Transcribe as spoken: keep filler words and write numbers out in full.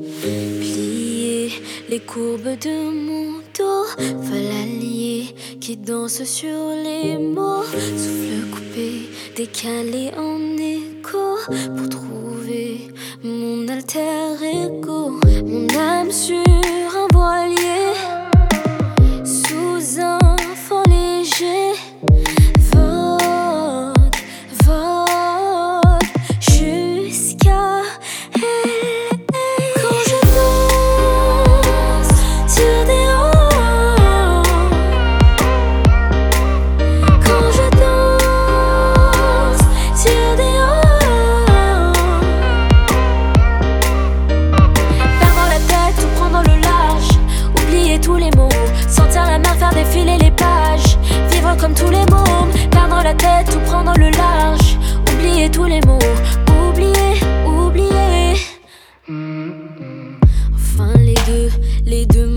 Plier les courbes de mon dos, l'allié qui danse sur les mots. Souffle coupé, décalé en écho, pour trouver mon alter ego. Mon âme sur un voilier, sous un fond léger, vogue, vogue jusqu'à elle. Quand je danse sur des hauts, quand je danse sur des hauts, perdre la tête, tout prendre dans le large, oublier tous les mots, sentir la mer faire défiler les pages, vivre comme tous les mômes, perdre la tête, tout prendre dans le large, oublier tous les mots, oublier, oublier. Enfin les deux, les deux